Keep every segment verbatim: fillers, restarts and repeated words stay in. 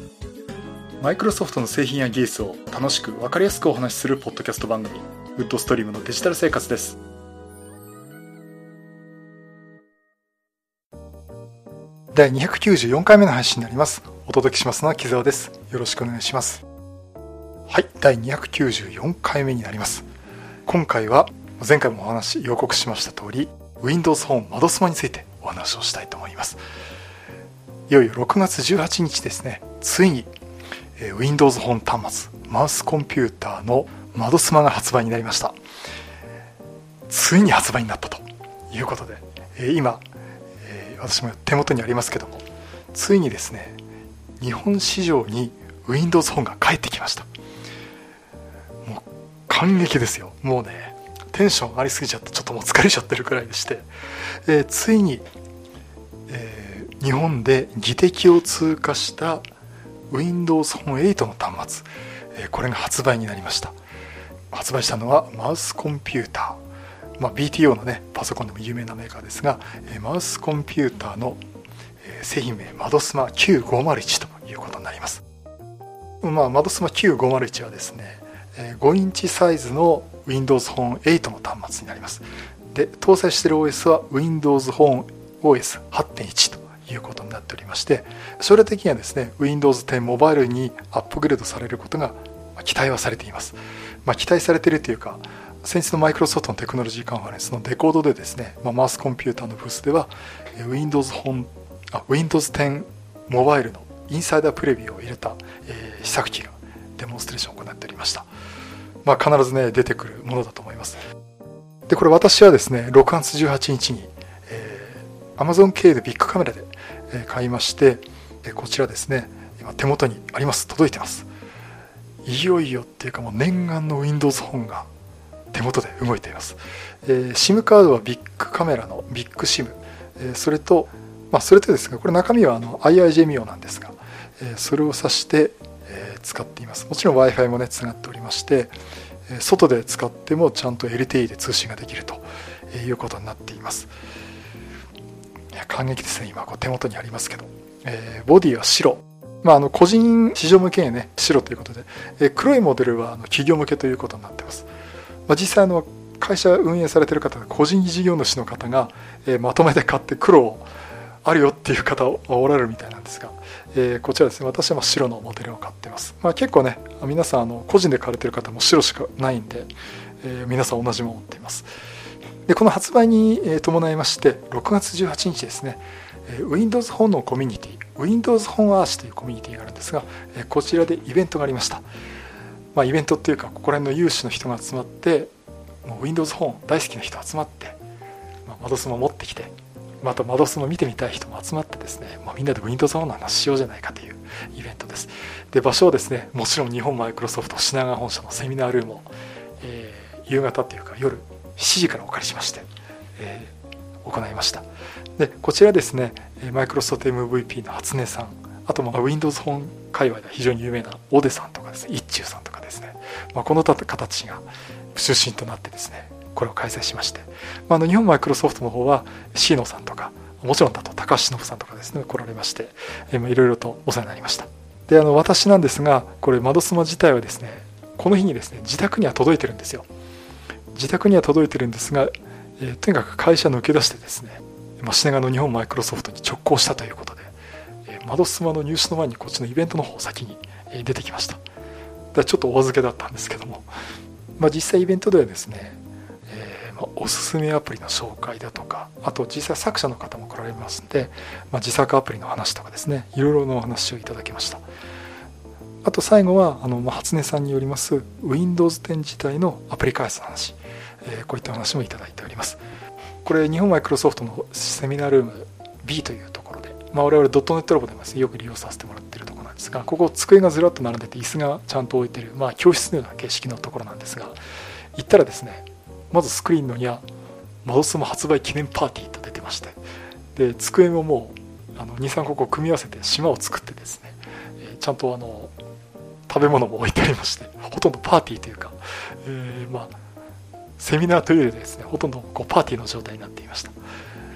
マイクロソフトの製品や技術を楽しく分かりやすくお話しするポッドキャスト番組、ウッドストリームのデジタル生活です。だいにひゃくきゅうじゅうよんかいめの配信になります。お届けしますのは木澤です。よろしくお願いします。はい、だいにひゃくきゅうじゅうよんかいめになります。今回は前回もお話予告しました通り、Windows Phone 窓スマについてお話をしたいと思います。いよいよろくがつじゅうはちにちですね、ついにWindows Phone 端末、マウスコンピューターの窓スマが発売になりました。ついに発売になったということで、今私も手元にありますけども、ついにですね、日本市場に Windows Phone が帰ってきました。もう感激ですよ。もうね、テンション上がりすぎちゃってちょっともう疲れちゃってるくらいでして、えー、ついに、えー、日本で技適を通過したWindows Phone エイトの端末、えー、これが発売になりました。発売したのはマウスコンピューター、まあ、ビーティーオー のねパソコンでも有名なメーカーですが、えー、マウスコンピューターの、えー、製品名窓スマきゅうごまるいちということになります。まあ、窓スマきゅうごまるいちはですね、えー、ごインチサイズの Windows Phone エイトの端末になります。で、搭載している オーエス は Windows Phone オーエスはちてんいち ということになっておりまして、将来的にはですね Windows テンモバイルにアップグレードされることが期待はされています。まあ、期待されているというか、先日のマイクロソフトのテクノロジーカンファレンスのデコードでですね、まあ、マウスコンピューターのブースでは Windows Phone、あ Windows テンモバイルのインサイダープレビューを入れた、えー、試作機がデモンストレーションを行っておりました。まあ、必ずね出てくるものだと思います。で、これ私はですねろくがつじゅうはちにちに、えー、Amazon 経由でビッグカメラで、えー、買いまして、えー、こちらですね今手元にあります。届いてます。いよいよっていうかもう念願の Windows Phone が手元で動いています。えー、SIM カードはビッグカメラのビッグ SIM、えー、それと、まあ、それとですが、これ中身はあの アイアイジェー ミオなんですが、えー、それを挿して、えー、使っています。もちろん Wi-Fi もねつながっておりまして、えー、外で使ってもちゃんと エルティーイー で通信ができるということになっています。いや感激ですね。今こう手元にありますけど、えー、ボディは白、まあ、あの個人市場向けにね白ということで、えー、黒いモデルはあの企業向けということになっています。まあ、実際あの会社運営されている方、個人事業主の方が、えー、まとめて買って黒あるよっていう方おられるみたいなんですが、えー、こちらですね、私は白のモデルを買っています。まあ、結構ね皆さんあの個人で買われている方も白しかないんで、えー、皆さん同じものを持っています。で、この発売に伴いましてろくがつじゅうはちにちですね、Windows Phone のコミュニティ Windows Phone Arch というコミュニティがあるんですが、こちらでイベントがありました。まあ、イベントっていうか、ここら辺の有志の人が集まって、もう Windows Phone 大好きな人集まって、まあ、窓スマ持ってきて、また窓スマ見てみたい人も集まってですね、まあ、みんなで Windows Phone の話しようじゃないかというイベントです。で、場所はですね、もちろん日本マイクロソフト品川本社のセミナールームを、えー、夕方というか夜しちじからお借りしまして、えー、行いました。で、こちらですね、マイクロソフト エムブイピー の初音さん、あとまあ Windows Phone 界隈では非常に有名なオデさんとかですね、一中さんとかですね、まあ、この形が中心となってですね、これを開催しまして、まあ、あの日本マイクロソフトの方は椎野さんとか、もちろんだと高橋忍さんとかですね来られまして、えー、いろいろとお世話になりました。で、あの私なんですが、これ窓スマ自体はですね、この日にですね自宅には届いてるんですよ。自宅には届いてるんですが、えー、とにかく会社抜け出してですね、まあ、品川の日本マイクロソフトに直行したということで、えー、窓スマの入手の前にこっちのイベントの方先に出てきました。でちょっとお預けだったんですけども、まあ、実際イベントではですね、えーまあ、おすすめアプリの紹介だとか、あと実際作者の方も来られますので、まあ、自作アプリの話とかですね、いろいろなお話をいただきました。あと最後はあの、まあ、初音さんによります Windows テン自体のアプリ開発の話、えー、こういった話もいただいております。これ日本マイクロソフトのセミナールーム B というところで、まあ、我々ドットネットラボでもよく利用させてもらっているところなんですが、ここ机がずらっと並んでて椅子がちゃんと置いている、まあ、教室のような形式のところなんですが、行ったらですね、まずスクリーンのには窓スマ発売記念パーティーと出てまして、で机ももうあのにさんここ組み合わせて島を作ってですね、えー、ちゃんとあの食べ物も置いてありまして、ほとんどパーティーというか、えー、まあセミナーというよりですね、ほとんどこうパーティーの状態になっていました。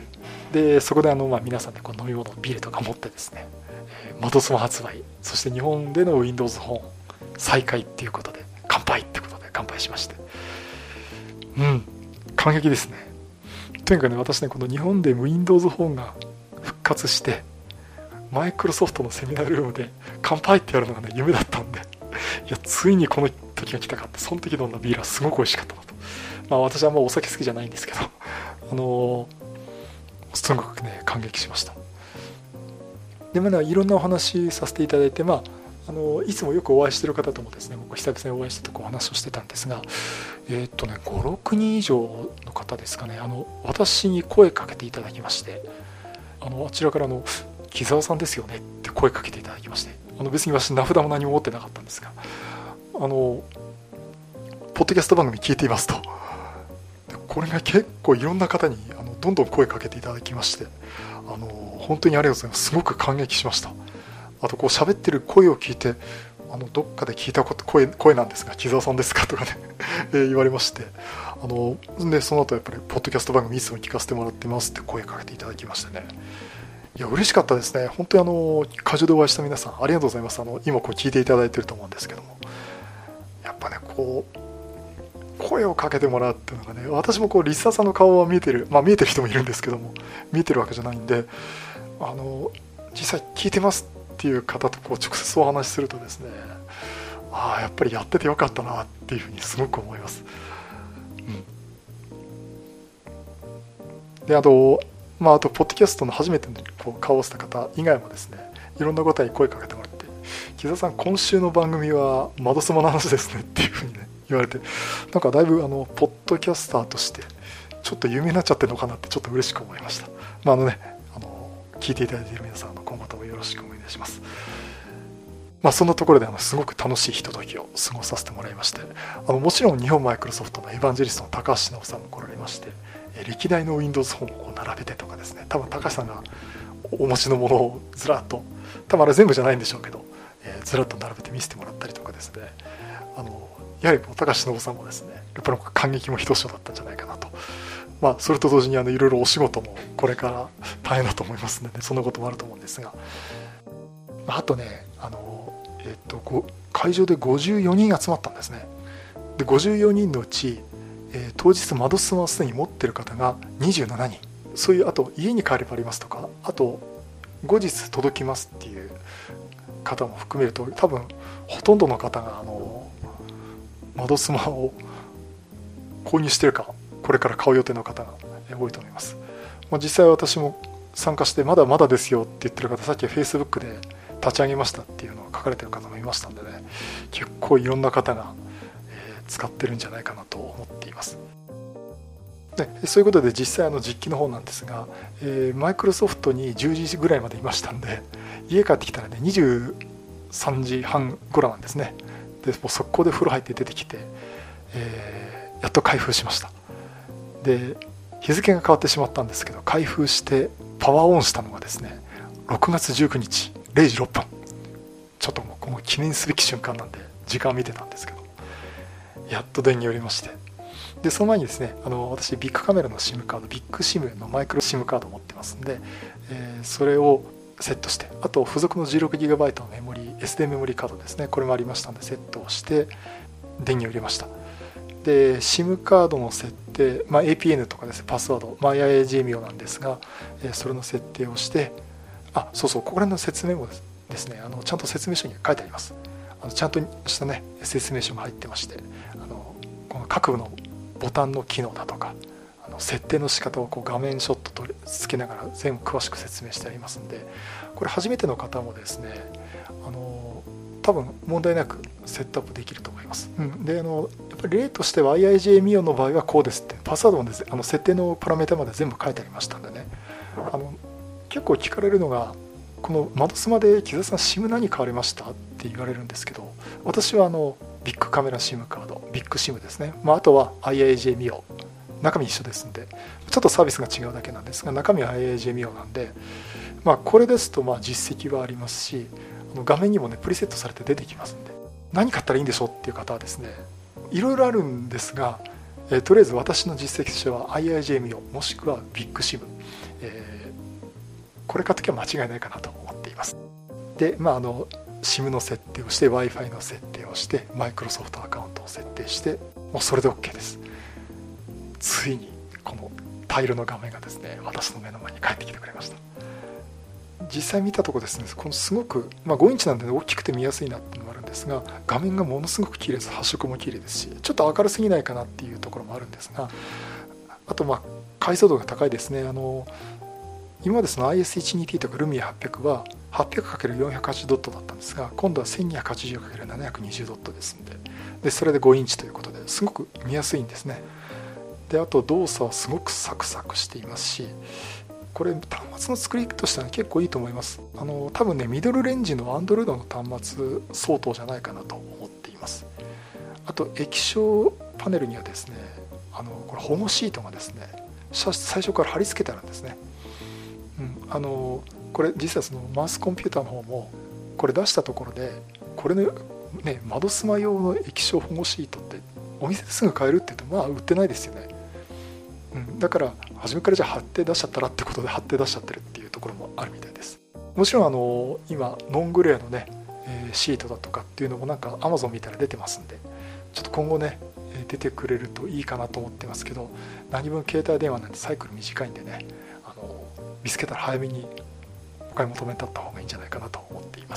でそこであの、まあ、皆さんでこう飲み物ビールとか持ってですね、えー、マドスマ発売、そして日本での Windows フォン再開っていうことで乾杯ってことで乾杯しまして、うん感激ですね。とにかくね、私ね、この日本で Windows フォンが復活してマイクロソフトのセミナールームで乾杯ってやるのがね夢だったんで、いやついにこの時が来たかって。その時飲んだビールはすごく美味しかったなと。まあ私はあんまお酒好きじゃないんですけど、あのー、すごくね感激しました。でまあいろんなお話させていただいて、まああのいつもよくお会いしている方ともですね、僕久々にお会いしてこう話をしてたんですが、えー、っとねご、ろくにん以上の方ですかね、あの私に声かけていただきまして、あのあちらからあの木澤さんですよねって声かけていただきまして、あの別に私名札も何も持ってなかったんですが、あのポッドキャスト番組聞いていますと。でこれが結構いろんな方にあのどんどん声かけていただきまして、あの本当にありがとうございます。すごく感激しました。あとこう喋ってる声を聞いて、あのどっかで聞いたこと 声, 声なんですが木澤さんですかとかね言われまして、あのでその後やっぱりポッドキャスト番組いつも聞かせてもらってますって声かけていただきましてね、いや嬉しかったですね。本当にあの会場でお会いした皆さんありがとうございます。あの今こう聞いていただいてると思うんですけども、やっぱねこう声をかけてもらうっていうのがね、私もこうリスナーさんの顔は見えてる、まあ見えてる人もいるんですけども、見えてるわけじゃないんで、あの実際聞いてますっていう方とこう直接お話しするとですね、ああやっぱりやっててよかったなっていうふうにすごく思います。うん、であとまああとポッドキャストの初めてこう顔をした方以外もですね、いろんな方に声かけてもらって、木澤さん今週の番組はマドスマの話ですねっていうふうにね言われて、なんかだいぶあのポッドキャスターとしてちょっと有名になっちゃってるのかなってちょっと嬉しく思いました。まああのねあの聞いていただいている皆さんの今後ともよろしくお願いします。まあそんなところであのすごく楽しいひとときを過ごさせてもらいまして、あのもちろん日本マイクロソフトのエヴァンジェリストの高橋忍さんも来られまして、歴代の Windows フォンをこう並べてとかですね、多分高橋さんがお持ちのものをずらっと、多分あれ全部じゃないんでしょうけど、えー、ずらっと並べて見せてもらったりとかですね、あのやはり高橋忍さんもですねやっぱり感激もひとしおだったんじゃないかなと。まあそれと同時にあのいろいろお仕事もこれから大変だと思いますので、ね、そんなこともあると思うんですが、あとねあの、えっと、会場でごじゅうよにん集まったんですね。でごじゅうよにんのうち、えー、当日マドスマをすでに持ってる方がにじゅうななにん、そういうあと家に帰ればありますとか、あと後日届きますっていう方も含めると、多分ほとんどの方があのマドスマを購入してるかこれから買う予定の方が多いと思います。まあ、実際私も参加してまだまだですよって言ってる方、さっき Facebook で立ち上げましたっていうのを書かれてる方もいましたんでね、結構いろんな方が使ってるんじゃないかなと思っています。でそういうことで実際あの実機の方なんですが、えー、マイクロソフトにじゅうじぐらいまでいましたんで、家帰ってきたらねにじゅうさんじはん頃なんですね。でもう速攻で風呂入って出てきて、えー、やっと開封しました。で日付が変わってしまったんですけど、開封してパワーオンしたのがですねろくがつじゅうくにちれいじろっぷん、ちょっともうこの記念すべき瞬間なんで時間見てたんですけど、やっと電源を入れまして、でその前にですねあの私ビッグカメラの SIM カード、ビッグ SIM のマイクロ SIM カードを持ってますんで、えー、それをセットして、あと付属の じゅうろくギガバイト のメモリー エスディー メモリーカードですね、これもありましたんでセットをして電源を入れました。で SIM カードの設定、まあ、エーピーエヌ とかですねパスワード、まあ、アイアイジェー ミオなんですが、えー、それの設定をして、あそうそうここら辺の説明もですねあのちゃんと説明書に書いてあります。あのちゃんとしたね説明書が入ってまして、あのこの各部のボタンの機能だとかあの設定の仕方をこう画面ショットとつけながら全部詳しく説明してありますので、これ初めての方もですねあの多分問題なくセットアップできると思います。うん、であのやっぱり例としては アイアイジェー ミオの場合はこうですってパスワードもです、ね、あの設定のパラメータまで全部書いてありましたんでね、あの結構聞かれるのがこのマドスマで木澤さん SIM 何買われましたって言われるんですけど、私はあのビッグカメラ SIM カード、ビッグ SIM ですね、まあ、あとは アイアイジェー ミオ、中身一緒ですんでちょっとサービスが違うだけなんですが中身は アイアイジェー ミオなんで、まあ、これですとまあ実績はありますし、あの画面にもねプリセットされて出てきますんで、何買ったらいいんでしょうっていう方はですねいろいろあるんですが、 えー、とりあえず私の実績としては アイアイジェーエム 用もしくは ビッグシム、えー、これ買っときは間違いないかなと思っています。で、まあ、あの SIM の設定をして Wi-Fi の設定をしてマイクロソフトアカウントを設定してもうそれで OK です。ついにこのタイルの画面がですね私の目の前に帰ってきてくれました。実際見たところですね、このすごく、まあ、ごインチなんで大きくて見やすいなっていうのもあるんですが、画面がものすごく綺麗です。発色も綺麗ですし、ちょっと明るすぎないかなっていうところもあるんですが、あとまあ解像度が高いですね。あの今までその アイエスいちにティー とかルミアはっぴゃくは はっぴゃくかけるよんひゃくはちじゅう ドットだったんですが、今度は せんにひゃくはちじゅうかけるななひゃくにじゅう ドットですので、でそれでごインチということですごく見やすいんですね。であと動作はすごくサクサクしていますし、これ端末の作りとしては結構いいと思います。あの多分ねミドルレンジの Android の端末相当じゃないかなと思っています。あと液晶パネルにはですね、あのこれ保護シートがですね最初から貼り付けてあるんですね。うん、あのこれ実はそのマウスコンピューターの方もこれ出したところで、これのね窓スマ用の液晶保護シートってお店ですぐ買えるって言うとまあ売ってないですよね。うん、だから初めからじゃあ貼って出しちゃったらってことで貼って出しちゃってるっていうところもあるみたいです。もちろんあの今ノングレーのねシートだとかっていうのもなんか Amazon 見たら出てますんで、ちょっと今後ね出てくれるといいかなと思ってますけど、何分携帯電話なんてサイクル短いんでね、あの見つけたら早めにお買い求めになった方がいいんじゃないかなと思っています。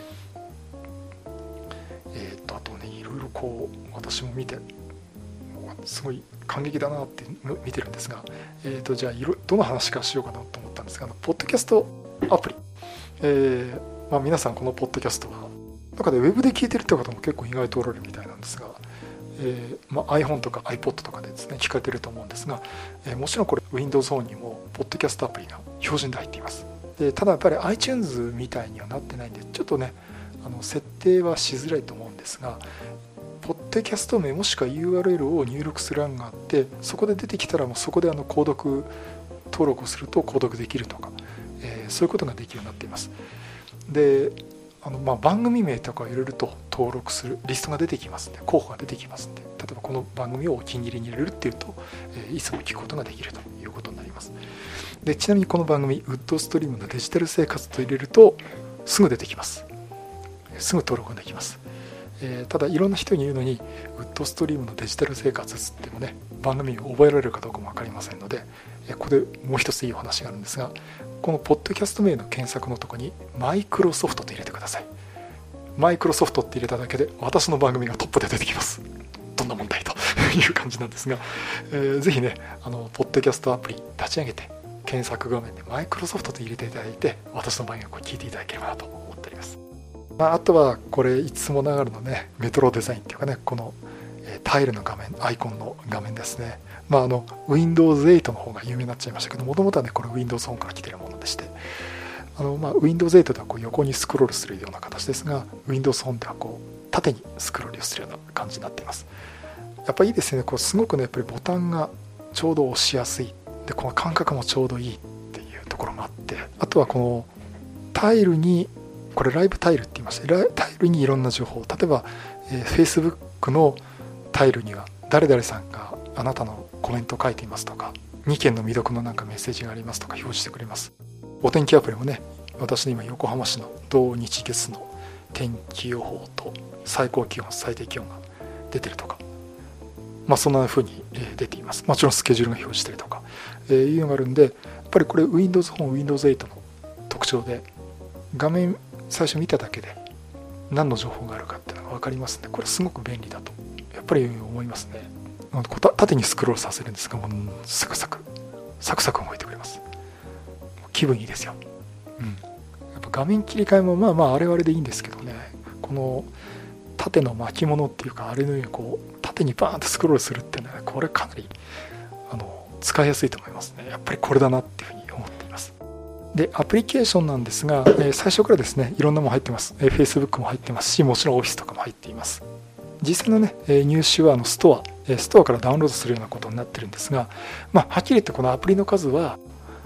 えっとあとねいろいろこう私も見てすごい感激だなって見てるんですが、えー、とじゃあどの話かしようかなと思ったんですが、ポッドキャストアプリ、えーまあ、皆さんこのポッドキャストは中でウェブで聞いてるって方も結構意外とおられるみたいなんですが、えーまあ、iPhone とか iPod とかでですね聞かれてると思うんですが、えー、もちろんこれ Windows フォンにもポッドキャストアプリが標準で入っています。でただやっぱり iTunes みたいにはなってないんでちょっとねあの設定はしづらいと思うんですが、ポッドキャスト名もしくは ユーアールエル を入力する欄があって、そこで出てきたらもうそこであの購読登録をすると購読できるとか、えー、そういうことができるようになっています。であのまあ番組名とかを入れると登録するリストが出てきますんで、候補が出てきますんで、例えばこの番組をお気に入りに入れるっていうと、えー、いつも聞くことができるということになります。でちなみにこの番組ウッドストリームのデジタル生活と入れるとすぐ出てきます。すぐ登録ができます。えー、ただいろんな人に言うのにウッドストリームのデジタル生活つってもね番組を覚えられるかどうかも分かりませんので、えー、ここでもう一ついいお話があるんですが、このポッドキャスト名の検索のところにマイクロソフトと入れてください。マイクロソフトって入れただけで私の番組がトップで出てきます。どんな問題という感じなんですが、えー、ぜひねあのポッドキャストアプリ立ち上げて検索画面でマイクロソフトと入れていただいて私の番組を聞いていただければなと思っております。まあ、あとはこれいつもながらのねメトロデザインっていうかね、このタイルの画面アイコンの画面ですね。まああの ウィンドウズエイト の方が有名になっちゃいましたけど、もともとはねこれ Windows フォンから来ているものでして、あのまあ ウィンドウズエイト ではこう横にスクロールするような形ですが、 Windows フォンではこう縦にスクロールするような感じになっています。やっぱいいですね。こうすごくねやっぱりボタンがちょうど押しやすいで、この感覚もちょうどいいっていうところがあって、あとはこのタイルにこれライブタイルって言いまして、タイルにいろんな情報、例えば、えー、Facebook のタイルには誰々さんがあなたのコメントを書いていますとか、にけんの未読のなんかメッセージがありますとか表示してくれます。お天気アプリもね、私の今横浜市の同日月の天気予報と最高気温最低気温が出てるとか、まあそんな風に出ています。もちろんスケジュールが表示してるとか、えー、いうのがあるんで、やっぱりこれ Windows フォン Windows エイトの特徴で、画面最初見ただけで何の情報があるかっていうのが分かりますので、これすごく便利だとやっぱり思いますね。縦にスクロールさせるんですが、もうサクサクサクサク動いてくれます。気分いいですよ。うん、やっぱ画面切り替えもまあまああれはあれでいいんですけどね、この縦の巻物っていうか、あれのようにこう縦にバーンとスクロールするっていうのは、これかなりあの使いやすいと思いますね。やっぱりこれだなっていうふうに思っています。でアプリケーションなんですが、えー、最初からですねいろんなもの入ってます。えー、Facebook も入ってますし、もちろん Office とかも入っています。実際のね、えー、入手はあのストア、えー、ストアからダウンロードするようなことになってるんですが、まあ、はっきり言ってこのアプリの数は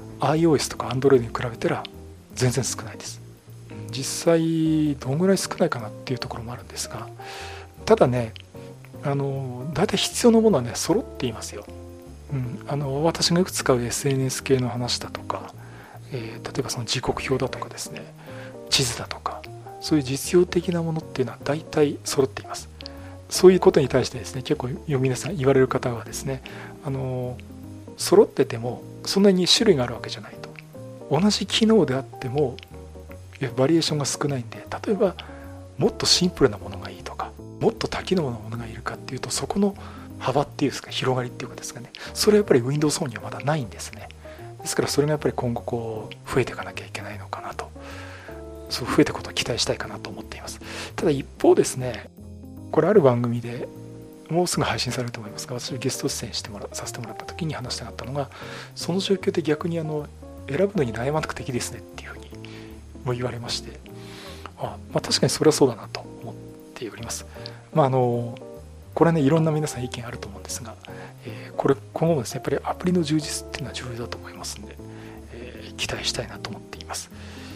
iOS とか Android に比べたら全然少ないです。実際どんぐらい少ないかなっていうところもあるんですが、ただねあの大体必要なものはね揃っていますよ。うん、あの私がよく使う エスエヌエス 系の話だとか、えー、例えばその時刻表だとかですね、地図だとか、そういう実用的なものっていうのは大体揃っています。そういうことに対してですね、結構皆さん言われる方はですね、あの揃っててもそんなに種類があるわけじゃないと。同じ機能であってもバリエーションが少ないんで、例えばもっとシンプルなものがいいとか、もっと多機能なものがいるかっていうと、そこの幅っていうんですか、広がりっていうかですかね、それはやっぱり Windows フォンにはまだないんですね。ですからそれがやっぱり今後こう増えていかなきゃいけないのかなと、そう増えていくことを期待したいかなと思っています。ただ一方ですね、これある番組でもうすぐ配信されると思いますが、私ゲスト出演してもらさせてもらった時に話したかったのが、その状況で逆にあの選ぶのに悩まなくていいですねっていうふうにも言われまして、あ、まあ、確かにそれはそうだなと思っております。まああのこれはね、いろんな皆さん意見あると思うんですが、えー、これ今後もですね、やっぱりアプリの充実っていうのは重要だと思いますので、えー、期待したいなと思っています。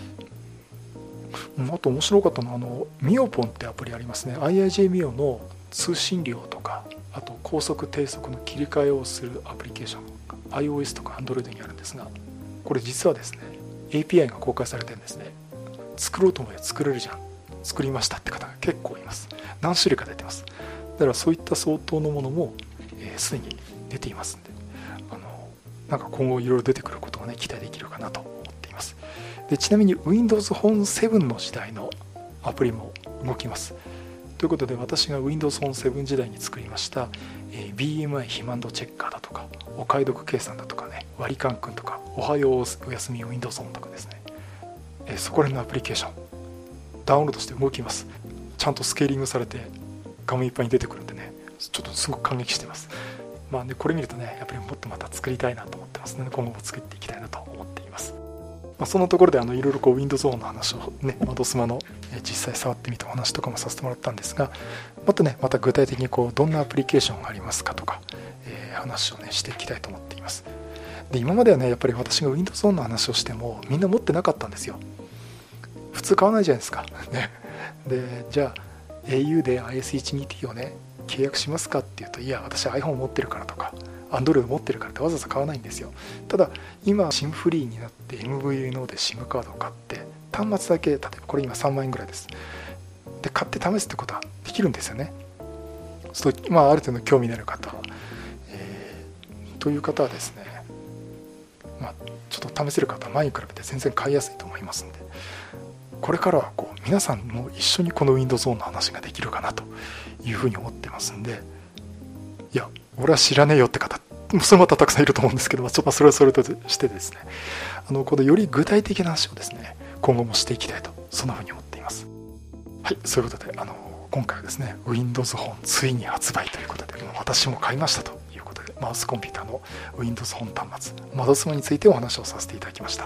あと面白かったのは、あのミオポンってアプリありますね。 アイアイジェー ミオの通信量とか、あと高速低速の切り替えをするアプリケーション、 iOS とか Android にあるんですが、これ実はですね エーピーアイ が公開されてるんですね。作ろうと思えば作れるじゃん、作りましたって方が結構います。何種類か出てます。だからそういった相当のものもすで、えー、に出ていますんで、あのなんか今後いろいろ出てくることがね期待できるかなと思っています。でちなみに Windows フォンセブンの時代のアプリも動きます。ということで、私が Windows フォンセブン時代に作りました、えー、ビーエムアイ 肥満度チェッカーだとか、お買い得計算だとかね、割り勘くんとか、おはようおやすみ Windows フォンとかですね、えー、そこら辺のアプリケーションダウンロードして動きます。ちゃんとスケーリングされて画面いっぱいに出てくるんでね、ちょっとすごく感激してます。まあね、これ見るとね、やっぱりもっとまた作りたいなと思ってますので、今後も作っていきたいなと思っています。まあ、そのところであのいろいろこう Windows フォンの話をね、窓スマの実際触ってみたお話とかもさせてもらったんですが、またね、また具体的にこうどんなアプリケーションがありますかとか、えー、話をねしていきたいと思っています。で、今まではね、やっぱり私が Windows フォンの話をしてもみんな持ってなかったんですよ。普通買わないじゃないですか。ね、で、じゃあ エーユー で アイエスいちにティー をね契約しますかっていうと、いや私 iPhone 持ってるからとか Android 持ってるからってわざわざ買わないんですよ。ただ今 SIM フリーになって エムブイエヌオー で SIM カードを買って、端末だけ例えばこれ今さんまんえんぐらいですで買って試すってことはできるんですよね。そう、まあ、ある程度興味のある方、えー、という方はですね、まあ、ちょっと試せる方は前に比べて全然買いやすいと思いますんで、これからはこう皆さんも一緒にこの Windows フォンの話ができるかなというふうに思ってますんで、いや俺は知らねえよって方、それまたたくさんいると思うんですけど、ちょっとそれはそれとしてですね、あのこのより具体的な話をですね今後もしていきたいと、そんなふうに思っています。はい、そういうことであの今回はですね Windows フォンついに発売ということで、もう私も買いましたということで、マウスコンピューターの Windows フォン端末窓スマについてお話をさせていただきました。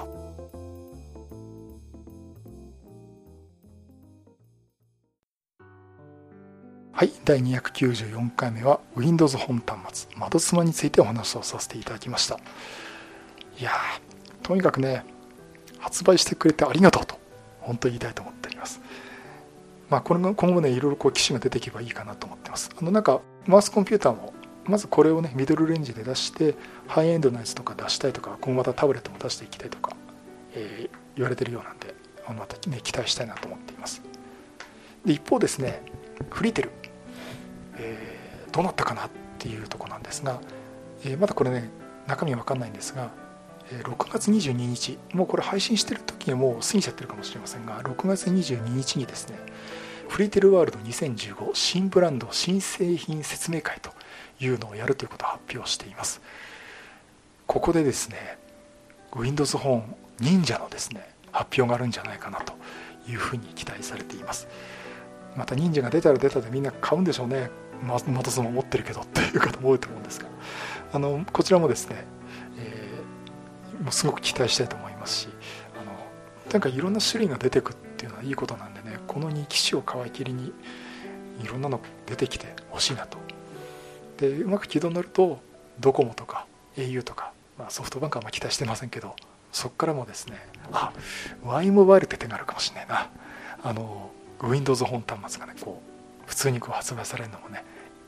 はい、だいにひゃくきゅうじゅうよんかいめは Windows 本端末窓スマについてお話をさせていただきました。いやー、とにかくね、発売してくれてありがとうと本当に言いたいと思っております。まあこれが今後ね、いろいろこう機種が出ていけばいいかなと思ってます。あのなんかマウスコンピューターもまずこれをねミドルレンジで出して、ハイエンドのやつとか出したいとか、今後またタブレットも出していきたいとか、えー、言われてるようなんで、あのまたね期待したいなと思っています。で一方ですね、フリーテル、えー、どうなったかなっていうところなんですが、えー、まだこれね中身は分かんないんですが、えー、ろくがつにじゅうににち、もうこれ配信してる時にはもう過ぎちゃってるかもしれませんが、ろくがつにじゅうににちにですね、フリーテルワールドにせんじゅうご新ブランド新製品説明会というのをやるということを発表しています。ここでですね Windows フォン忍者のですね発表があるんじゃないかなというふうに期待されています。また忍者が出たら出たでみんな買うんでしょうね。マトスも持ってるけどっていう方も多いと思うんですが、あのこちらもですね、えー、もうすごく期待したいと思いますし、あのなんかいろんな種類が出てくっていうのはいいことなんでね、このに機種を皮切りにいろんなの出てきてほしいなと。でうまく起動になるとドコモとか エーユー とか、まあ、ソフトバンクはあんま期待してませんけど、そこからもですね、あ Y モバイルって手があるかもしれないな、あの Windows 本端末がねこう普通にこう発売されるのもね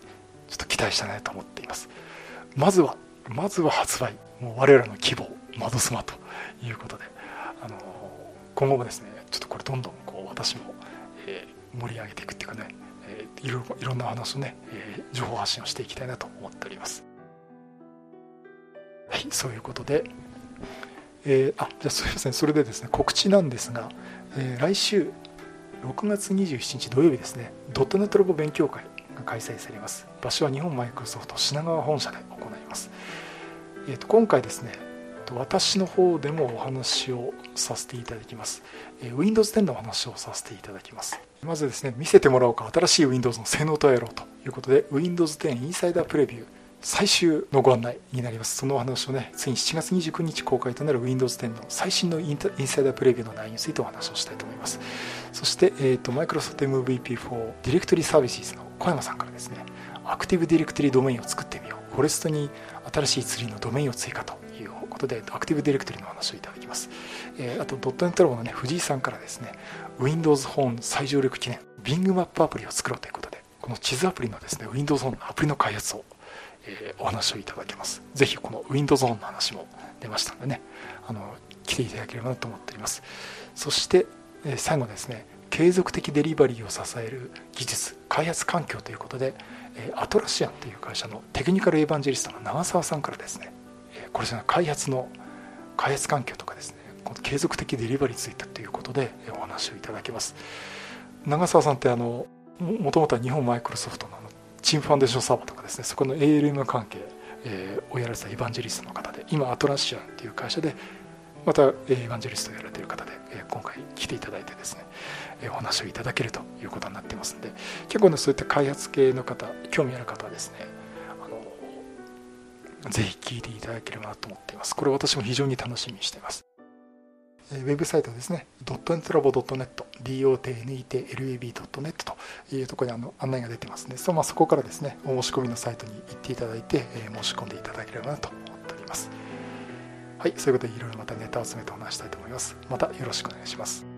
ちょっと期待したいなと思っています。まずはまずは発売、もう我々の希望窓スマということで、あの今後もですねちょっとこれどんどんこう私も、えー、盛り上げていくっていうかね、えー、いろいろんな話をね、えー、情報発信をしていきたいなと思っております。はい、そういうことで、えー、あじゃあすみません、それでですね告知なんですが、えー、来週ろくがつにじゅうしちにち土曜日ですね、ドットネットラボ勉強会が開催されます。場所は日本マイクロソフト品川本社で行います。えー、と今回ですね、私の方でもお話をさせていただきます。えー、ウィンドウズテンのお話をさせていただきます。まずですね、見せてもらおうか、新しい Windows の性能とやろうということで、ウィンドウズテンインサイダープレビュー最終のご案内になります。そのお話をね、ついにしちがつにじゅうくにち公開となる ウィンドウズテンの最新のインサイダープレビューの内容についてお話をしたいと思います。そして、えーと、Microsoft エムブイピーフォー ディレクトリサービスの小山さんからですね、アクティブディレクトリドメインを作ってみよう、フォレストに新しいツリーのドメインを追加ということで、アクティブディレクトリの話をいただきます。えー、あと、ドットネットラボのね、藤井さんからですね、Windows 本最上力記念、Bing マップアプリを作ろうということで、この地図アプリのですね、Windows 本のアプリの開発を、えー、お話をいただきます。ぜひこの Windows 本の話も出ましたのでね、あの、来ていただければなと思っております。そして、えー、最後ですね、継続的デリバリーを支える技術、開発環境ということで、アトラシアンという会社のテクニカルエヴァンジェリストの長澤さんからですね、これじゃ開発の開発環境とかですね、この継続的デリバリーについてということでお話をいただきます。長澤さんってあのもともとは日本マイクロソフトのチームファンデーションサーバーとかですね、そこの エーエルエム 関係、えー、をやられたエヴァンジェリストの方で、今アトラシアンという会社でまたエヴァンジェリストをやられている方で、今回来ていただいてですね、お話をいただけるということになっていますので、結構ねそういった開発系の方、興味ある方はですね、あのぜひ聞いていただければなと思っています。これ私も非常に楽しみにしています。ウェブサイトですね、ドットネットラボドットネット、ディーオーティーエヌイーティーエルエービードットネット というところにあの案内が出てますので、そ, まあ、そこからですね、お申し込みのサイトに行っていただいて、えー、申し込んでいただければなと思っております。はい、そういうことでいろいろまたネタを集めてお話したいと思います。またよろしくお願いします。